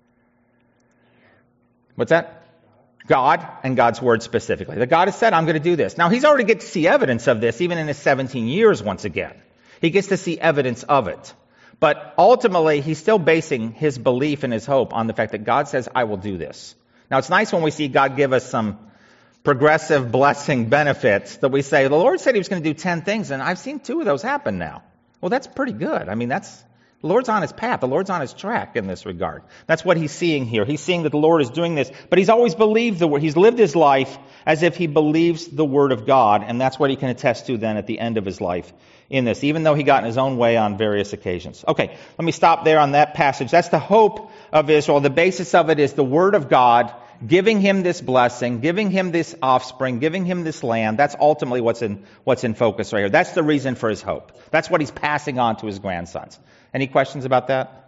What's that? God and God's word specifically. That God has said, I'm going to do this. Now, he's already get to see evidence of this, even in his 17 years once again. He gets to see evidence of it. But ultimately, he's still basing his belief and his hope on the fact that God says, I will do this. Now, it's nice when we see God give us some progressive blessing benefits that we say, the Lord said he was going to do 10 things, and I've seen 2 of those happen now. Well, that's pretty good. I mean, the Lord's on his path. The Lord's on his track in this regard. That's what he's seeing here. He's seeing that the Lord is doing this. But he's always believed the word. He's lived his life as if he believes the word of God. And that's what he can attest to then at the end of his life in this, even though he got in his own way on various occasions. Okay, let me stop there on that passage. That's the hope of Israel. The basis of it is the word of God giving him this blessing, giving him this offspring, giving him this land. That's ultimately what's in focus right here. That's the reason for his hope. That's what he's passing on to his grandsons. Any questions about that?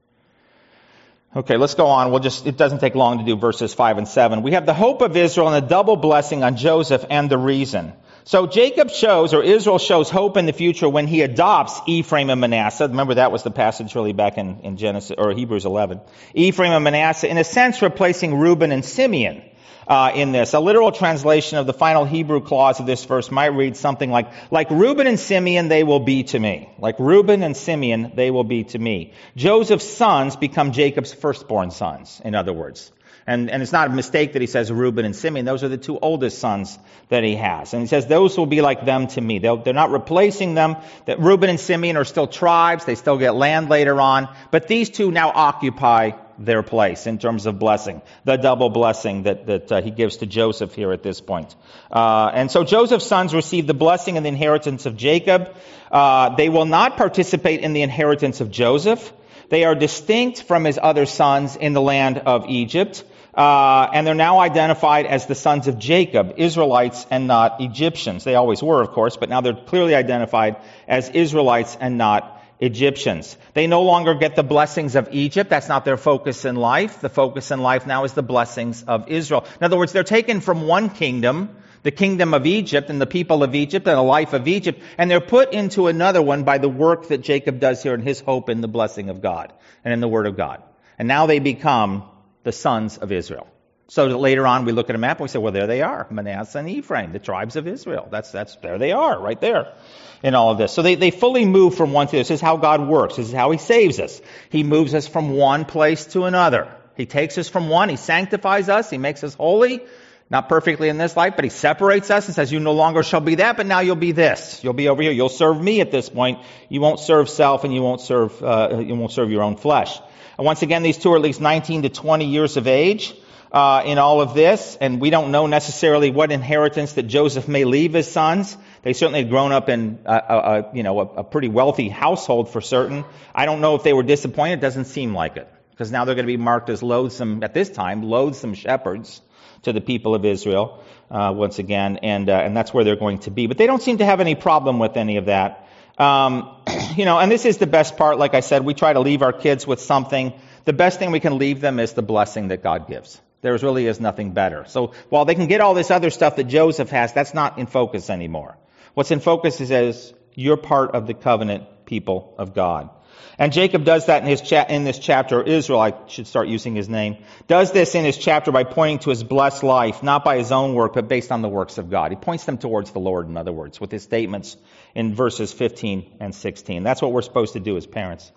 Okay, let's go on. It doesn't take long to do verses 5 and 7. We have the hope of Israel and a double blessing on Joseph and the reason. So Israel shows hope in the future when he adopts Ephraim and Manasseh. Remember, that was the passage really back in Genesis or Hebrews 11. Ephraim and Manasseh, in a sense, replacing Reuben and Simeon in this. A literal translation of the final Hebrew clause of this verse might read something like Reuben and Simeon, they will be to me. Like Reuben and Simeon, they will be to me. Joseph's sons become Jacob's firstborn sons, in other words. And it's not a mistake that he says Reuben and Simeon. Those are the 2 oldest sons that he has. And he says those will be like them to me. They're not replacing them. That Reuben and Simeon are still tribes. They still get land later on. But these 2 now occupy their place in terms of blessing. The double blessing that he gives to Joseph here at this point. And so Joseph's sons receive the blessing and the inheritance of Jacob. They will not participate in the inheritance of Joseph. They are distinct from his other sons in the land of Egypt. And they're now identified as the sons of Jacob, Israelites and not Egyptians. They always were, of course, but now they're clearly identified as Israelites and not Egyptians. They no longer get the blessings of Egypt. That's not their focus in life. The focus in life now is the blessings of Israel. In other words, they're taken from one kingdom, the kingdom of Egypt and the people of Egypt and the life of Egypt, and they're put into another one by the work that Jacob does here in his hope in the blessing of God and in the word of God. And now they become the sons of Israel. So that later on we look at a map and we say, well, there they are, Manasseh and Ephraim, the tribes of Israel. That's there they are, right there in all of this. So they fully move from one to the other. This is how God works. This is how he saves us. He moves us from one place to another. He takes us from one. He sanctifies us. He makes us holy. Not perfectly in this life, but he separates us and says, you no longer shall be that, but now you'll be this. You'll be over here. You'll serve me at this point. You won't serve self and you won't serve your own flesh. And once again, these 2 are at least 19 to 20 years of age in all of this, and we don't know necessarily what inheritance that Joseph may leave his sons. They certainly had grown up in a pretty wealthy household for certain. I don't know if they were disappointed. It doesn't seem like it, because now they're going to be marked as loathsome shepherds to the people of Israel once again, and that's where they're going to be. But they don't seem to have any problem with any of that. And this is the best part. Like I said, we try to leave our kids with something. The best thing we can leave them is the blessing that God gives. There really is nothing better. So while they can get all this other stuff that Joseph has, that's not in focus anymore. What's in focus is you're part of the covenant people of God. And Jacob does that in this chapter. Israel, I should start using his name, does this in his chapter by pointing to his blessed life, not by his own work, but based on the works of God. He points them towards the Lord, in other words, with his statements in verses 15 and 16. That's what we're supposed to do as parents.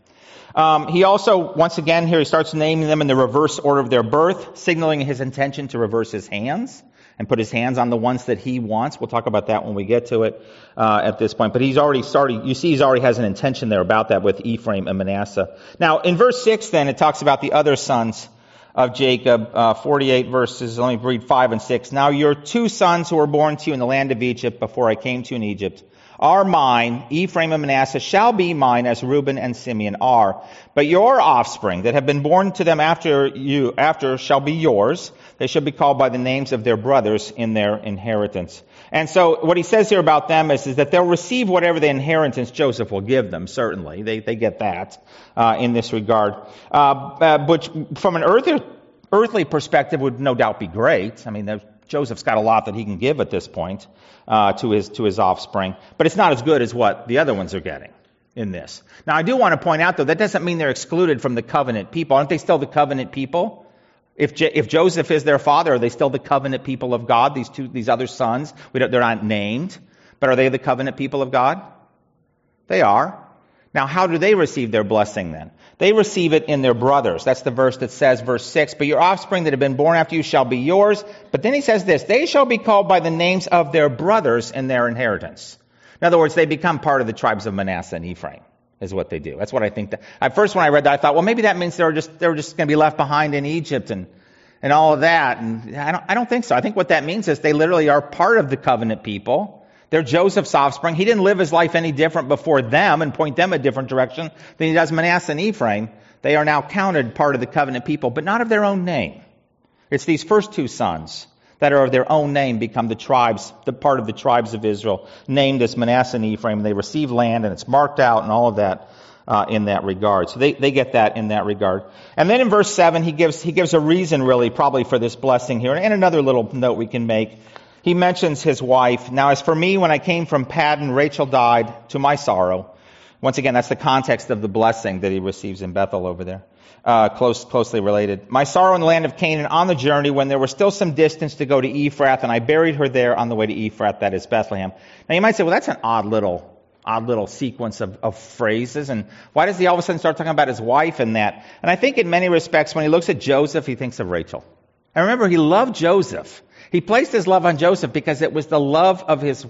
He also, once again, here he starts naming them in the reverse order of their birth, signaling his intention to reverse his hands and put his hands on the ones that he wants. We'll talk about that when we get to it at this point. But he's already started, you see, he's already has an intention there about that with Ephraim and Manasseh. Now, in verse 6 then, it talks about the other sons of Jacob, 48 verses, let me read 5 and 6. Now your 2 sons who were born to you in the land of Egypt before I came to you in Egypt are mine. Ephraim and Manasseh shall be mine as Reuben and Simeon are. But your offspring that have been born to them after shall be yours. They shall be called by the names of their brothers in their inheritance. And so what he says here about them is that they'll receive whatever the inheritance Joseph will give them, certainly. They get that in this regard. Which from an earthly perspective would no doubt be great. I mean, Joseph's got a lot that he can give at this point to his offspring. But it's not as good as what the other ones are getting in this. Now, I do want to point out, though, that doesn't mean they're excluded from the covenant people. Aren't they still the covenant people? If Joseph is their father, are they still the covenant people of God? These other sons, they're not named, but are they the covenant people of God? They are. Now, how do they receive their blessing then? They receive it in their brothers. That's the verse that says, verse 6, but your offspring that have been born after you shall be yours. But then he says this, they shall be called by the names of their brothers in their inheritance. In other words, they become part of the tribes of Manasseh and Ephraim, is what they do. That's what I think. At first, when I read that, I thought, well, maybe that means they were just going to be left behind in Egypt and all of that. And I don't think so. I think what that means is they literally are part of the covenant people. They're Joseph's offspring. He didn't live his life any different before them and point them a different direction than he does Manasseh and Ephraim. They are now counted part of the covenant people, but not of their own name. It's these first 2 sons that are of their own name become the tribes, the part of the tribes of Israel, named as Manasseh and Ephraim. They receive land and it's marked out and all of that in that regard. So they get that in that regard. And then in verse 7, he gives a reason really probably for this blessing here. And another little note we can make. He mentions his wife. Now, as for me, when I came from Paddan, Rachel died to my sorrow. Once again, that's the context of the blessing that he receives in Bethel over there. Closely related. My sorrow in the land of Canaan on the journey when there was still some distance to go to Ephrath, and I buried her there on the way to Ephrath, that is Bethlehem. Now, you might say, well, that's an odd little sequence of phrases, and why does he all of a sudden start talking about his wife and that? And I think in many respects, when he looks at Joseph, he thinks of Rachel. And remember, he loved Joseph. He placed his love on Joseph because it was the love of his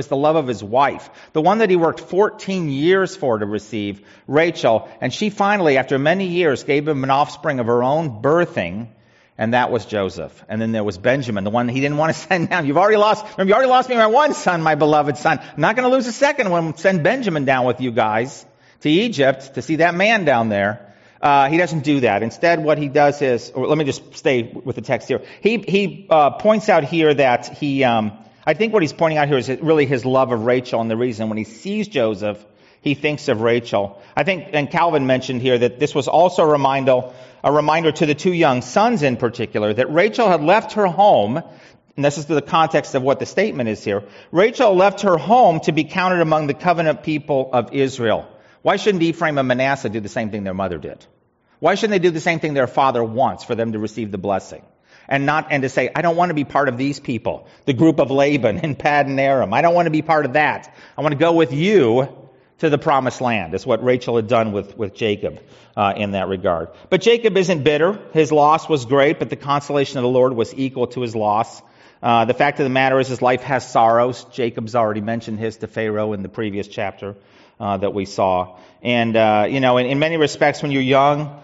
wife, the one that he worked 14 years for to receive, Rachel. And she finally, after many years, gave him an offspring of her own birthing, and that was Joseph. And then there was Benjamin, the one he didn't want to send down. You already lost me my one son, my beloved son. I'm not going to lose a second one. Send Benjamin down with you guys to Egypt to see that man down there. He doesn't do that. Instead, what he does is, or let me just stay with the text here. He points out here that I think what he's pointing out here is really his love of Rachel, and the reason when he sees Joseph, he thinks of Rachel. I think, and Calvin mentioned here that this was also a reminder to the 2 young sons in particular, that Rachel had left her home, and this is the context of what the statement is here. Rachel left her home to be counted among the covenant people of Israel. Why shouldn't Ephraim and Manasseh do the same thing their mother did? Why shouldn't they do the same thing their father wants for them to receive the blessing? And to say, I don't want to be part of these people, the group of Laban and Paddan Aram. I don't want to be part of that. I want to go with you to the promised land. That's what Rachel had done with Jacob in that regard. But Jacob isn't bitter. His loss was great, but the consolation of the Lord was equal to his loss. The fact of the matter is his life has sorrows. Jacob's already mentioned his to Pharaoh in the previous chapter that we saw. And, in many respects, when you're young,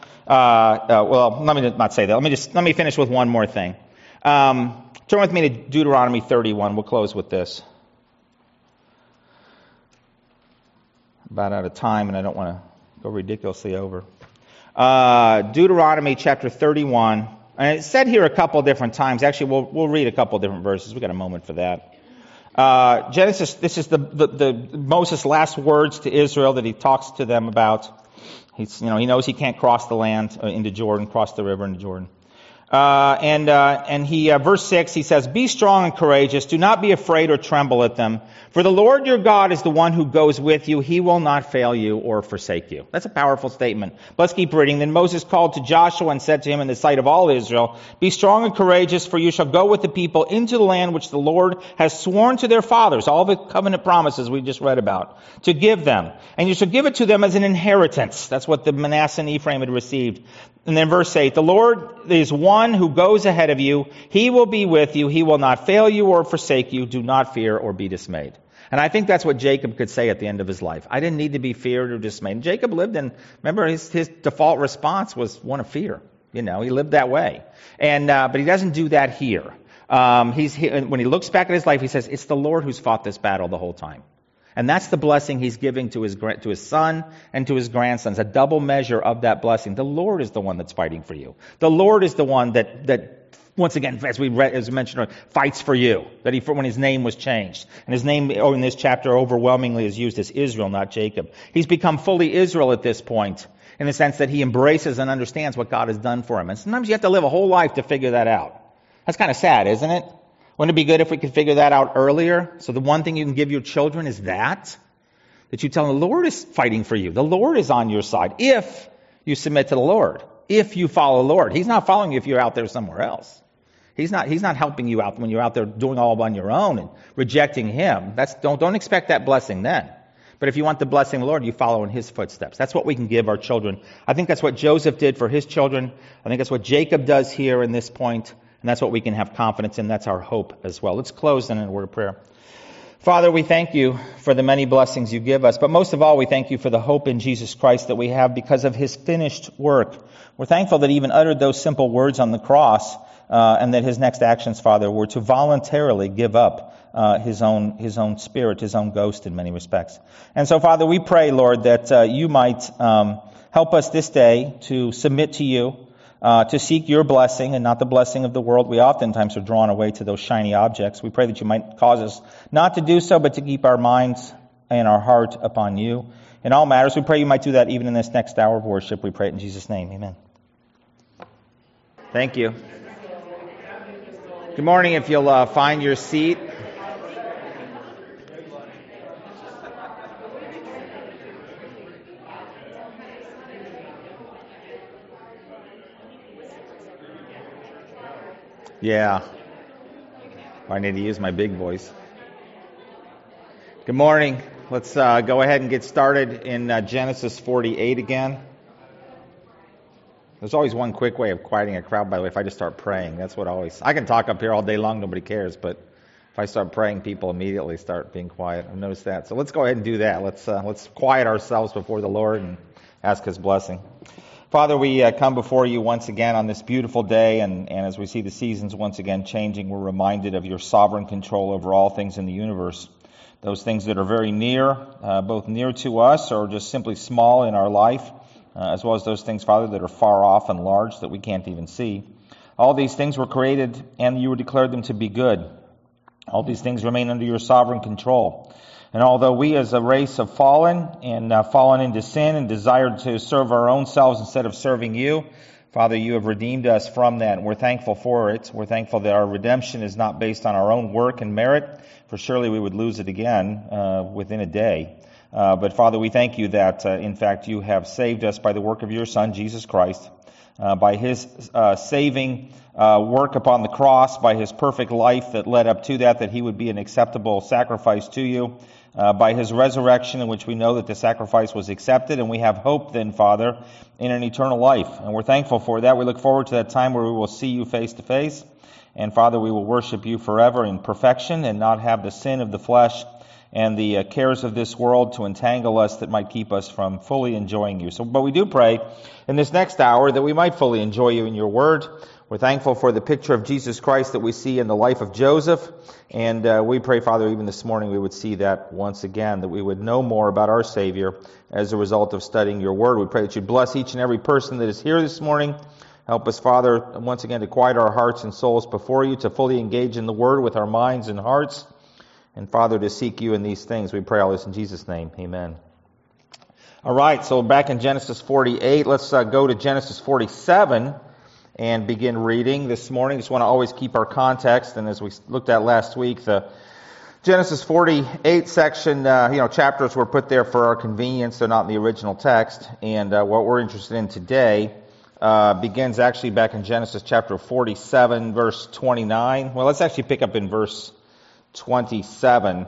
let me not say that. Let me finish with one more thing. Turn with me to Deuteronomy 31. We'll close with this. About out of time, and I don't want to go ridiculously over. Deuteronomy chapter 31. And it's said here a couple different times. Actually, we'll read a couple different verses. We've got a moment for that. Genesis, this is the Moses' last words to Israel that he talks to them about. He knows he can't cross the land into Jordan, cross the river into Jordan. Verse 6, he says, "Be strong and courageous. Do not be afraid or tremble at them. For the Lord your God is the one who goes with you. He will not fail you or forsake you." That's a powerful statement. Let's keep reading. "Then Moses called to Joshua and said to him in the sight of all Israel, 'Be strong and courageous, for you shall go with the people into the land which the Lord has sworn to their fathers,'" all the covenant promises we just read about, "'to give them. And you shall give it to them as an inheritance.'" That's what the Manasseh and Ephraim had received. And then verse 8, "The Lord is one who goes ahead of you. He will be with you. He will not fail you or forsake you. Do not fear or be dismayed." And I think that's what Jacob could say at the end of his life. I didn't need to be feared or dismayed. And Jacob lived in, remember, his default response was one of fear. He lived that way. But he doesn't do that here. When he looks back at his life, he says, it's the Lord who's fought this battle the whole time. And that's the blessing he's giving to his son and to his grandsons, a double measure of that blessing. The Lord is the one that's fighting for you. The Lord is the one that once again, as we mentioned, fights for you. When his name was changed. And his name in this chapter overwhelmingly is used as Israel, not Jacob. He's become fully Israel at this point, in the sense that he embraces and understands what God has done for him. And sometimes you have to live a whole life to figure that out. That's kind of sad, isn't it? Wouldn't it be good if we could figure that out earlier? So the one thing you can give your children is that you tell them the Lord is fighting for you. The Lord is on your side if you submit to the Lord, if you follow the Lord. He's not following you if you're out there somewhere else. He's not helping you out when you're out there doing all on your own and rejecting Him. Don't expect that blessing then. But if you want the blessing of the Lord, you follow in His footsteps. That's what we can give our children. I think that's what Joseph did for his children. I think that's what Jacob does here in this point. And that's what we can have confidence in. That's our hope as well. Let's close in a word of prayer. Father, we thank you for the many blessings you give us. But most of all, we thank you for the hope in Jesus Christ that we have because of His finished work. We're thankful that He even uttered those simple words on the cross, and that His next actions, Father, were to voluntarily give up His own spirit, His own ghost in many respects. And so, Father, we pray, Lord, that you might help us this day to submit to you, to seek your blessing and not the blessing of the world. We oftentimes are drawn away to those shiny objects. We pray that you might cause us not to do so, but to keep our minds and our heart upon you. In all matters, we pray you might do that even in this next hour of worship. We pray it in Jesus' name. Amen. Thank you. Good morning. If you'll find your seat. Yeah. I need to use my big voice. Good morning. Let's go ahead and get started in Genesis 48 again. There's always one quick way of quieting a crowd, by the way, if I just start praying. That's what I can talk up here all day long, nobody cares, but if I start praying, people immediately start being quiet. I've noticed that. So let's go ahead and do that. Let's quiet ourselves before the Lord and ask His blessing. Father, we come before you once again on this beautiful day, and as we see the seasons once again changing, we're reminded of your sovereign control over all things in the universe. Those things that are very near, both near to us or just simply small in our life, as well as those things, Father, that are far off and large that we can't even see. All these things were created, and you declared them to be good. All these things remain under your sovereign control. And although we as a race have fallen and fallen into sin and desired to serve our own selves instead of serving you, Father, you have redeemed us from that, and we're thankful for it. We're thankful that our redemption is not based on our own work and merit, for surely we would lose it again within a day. But Father, we thank you that, in fact, you have saved us by the work of your Son, Jesus Christ, by His saving work upon the cross, by His perfect life that led up to that He would be an acceptable sacrifice to you, by His resurrection, in which we know that the sacrifice was accepted, and we have hope then, Father, in an eternal life. And we're thankful for that. We look forward to that time where we will see you face to face. And Father, we will worship you forever in perfection and not have the sin of the flesh and the cares of this world to entangle us that might keep us from fully enjoying you. But we do pray in this next hour that we might fully enjoy you in your word. We're thankful for the picture of Jesus Christ that we see in the life of Joseph. And we pray, Father, even this morning we would see that once again, that we would know more about our Savior as a result of studying your word. We pray that you bless each and every person that is here this morning. Help us, Father, once again to quiet our hearts and souls before you, to fully engage in the word with our minds and hearts. And Father, to seek you in these things. We pray all this in Jesus' name. Amen. All right, so back in Genesis 48, let's go to Genesis 47. and begin reading this morning. Just want to always keep our context, and as we looked at last week, the Genesis 48 section, chapters were put there for our convenience. They're not in the original text. And what we're interested in today begins actually back in Genesis chapter 47, verse 29. Well, let's actually pick up in verse 27.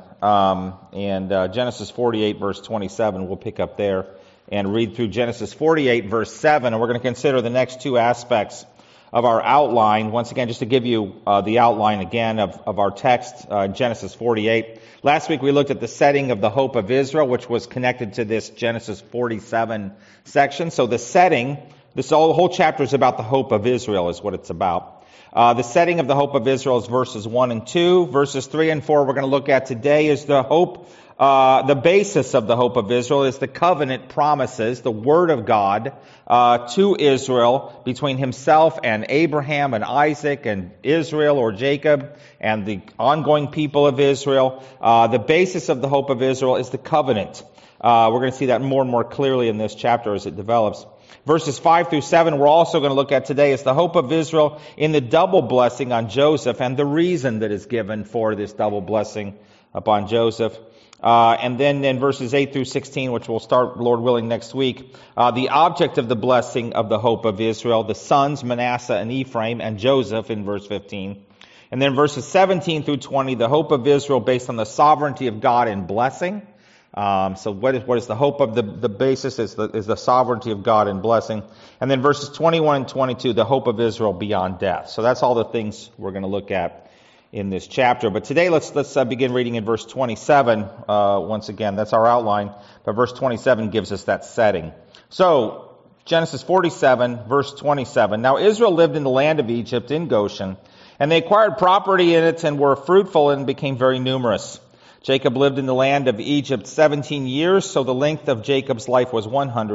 Genesis 48, verse 27, we'll pick up there and read through Genesis 48, verse 7. And we're going to consider the next two aspects of our outline. Once again, just to give you the outline again of our text, Genesis 48. Last week we looked at the setting of the hope of Israel, which was connected to this Genesis 47 section. So the setting, this whole chapter is about the hope of Israel, is what it's about. The setting of the hope of Israel is verses 1 and 2. Verses 3 and 4 we're going to look at today is the hope. The basis of the hope of Israel is the covenant promises, the word of God to Israel between himself and Abraham and Isaac and Israel or Jacob and the ongoing people of Israel. The basis of the hope of Israel is the covenant. We're going to see that more and more clearly in this chapter as it develops. Verses 5 through 7 we're also going to look at today is the hope of Israel in the double blessing on Joseph and the reason that is given for this double blessing upon Joseph. And then in verses 8 through 16, which we'll start, Lord willing, next week, the object of the blessing of the hope of Israel, the sons Manasseh and Ephraim and Joseph in verse 15. And then verses 17 through 20, the hope of Israel based on the sovereignty of God in blessing. So what is the hope of the basis is the sovereignty of God in blessing. And then verses 21 and 22, the hope of Israel beyond death. So that's all the things we're going to look at in this chapter. But today let's begin reading in verse 27. Once again, that's our outline. But verse 27 gives us that setting. So Genesis 47, verse 27. Now Israel lived in the land of Egypt in Goshen, and they acquired property in it and were fruitful and became very numerous. Jacob lived in the land of Egypt 17 years, so the length of Jacob's life was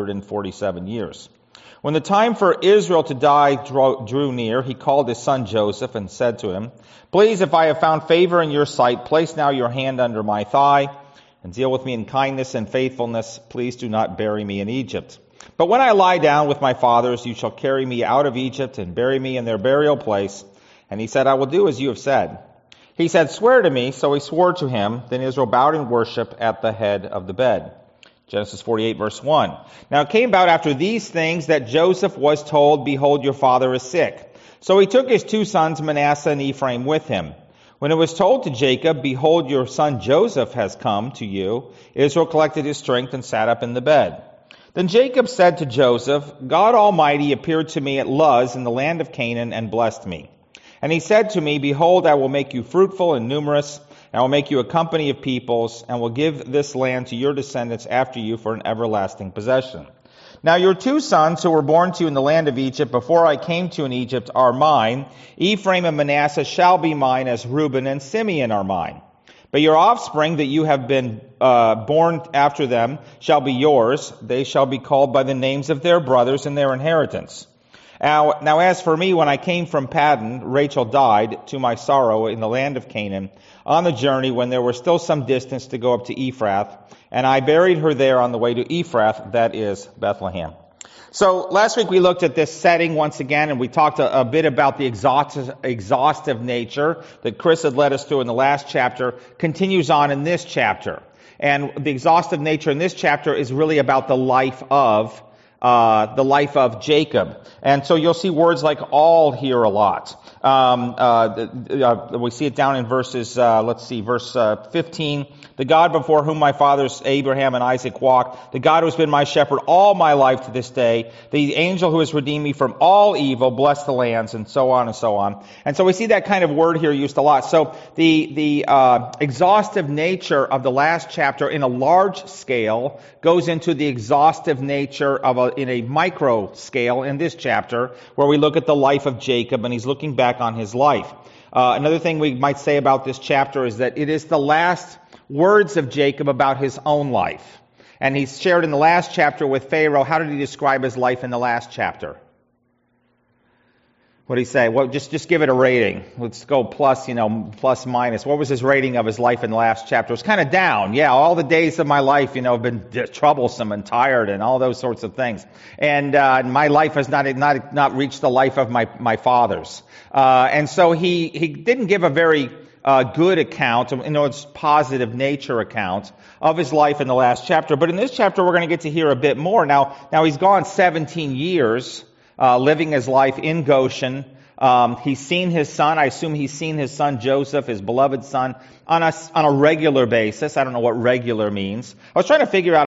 147 years. When the time for Israel to die drew near, he called his son Joseph and said to him, "Please, if I have found favor in your sight, place now your hand under my thigh and deal with me in kindness and faithfulness. Please do not bury me in Egypt. But when I lie down with my fathers, you shall carry me out of Egypt and bury me in their burial place." And he said, "I will do as you have said." He said, "Swear to me." So he swore to him. Then Israel bowed in worship at the head of the bed. Genesis 48, verse 1. Now it came about after these things that Joseph was told, "Behold, your father is sick." So he took his two sons, Manasseh and Ephraim, with him. When it was told to Jacob, "Behold, your son Joseph has come to you," Israel collected his strength and sat up in the bed. Then Jacob said to Joseph, "God Almighty appeared to me at Luz in the land of Canaan and blessed me. And he said to me, Behold, I will make you fruitful and numerous, and I will make you a company of peoples, and will give this land to your descendants after you for an everlasting possession. Now your two sons who were born to you in the land of Egypt before I came to you in Egypt are mine. Ephraim and Manasseh shall be mine as Reuben and Simeon are mine. But your offspring that you have been born after them shall be yours. They shall be called by the names of their brothers in their inheritance. Now as for me, when I came from Paddan, Rachel died to my sorrow in the land of Canaan on the journey when there was still some distance to go up to Ephrath, and I buried her there on the way to Ephrath, that is Bethlehem. So last week we looked at this setting once again, and we talked a bit about the exhaustive nature that Chris had led us through in the last chapter, continues on in this chapter. And the exhaustive nature in this chapter is really about the life of Jacob. And so you'll see words like all here a lot. We see it down in verses, verse 15. The God before whom my fathers Abraham and Isaac walked, the God who has been my shepherd all my life to this day, the angel who has redeemed me from all evil, bless the lands, and so on and so on. And so we see that kind of word here used a lot. So the exhaustive nature of the last chapter in a large scale goes into the exhaustive nature in a micro scale in this chapter, where we look at the life of Jacob, and he's looking back on his life. Another thing we might say about this chapter is that it is the last words of Jacob about his own life. And he's shared in the last chapter with Pharaoh. How did he describe his life in the last chapter? What did he say? Well, just give it a rating. Let's go plus minus. What was his rating of his life in the last chapter? It was kind of down. Yeah, all the days of my life, have been troublesome and tired and all those sorts of things. And my life has not reached the life of my fathers. And so he didn't give a very good account, it's positive nature account of his life in the last chapter. But in this chapter, we're going to get to hear a bit more. Now he's gone 17 years. Living his life in Goshen. He's seen his son. I assume he's seen his son Joseph, his beloved son, on a regular basis. I don't know what regular means. I was trying to figure out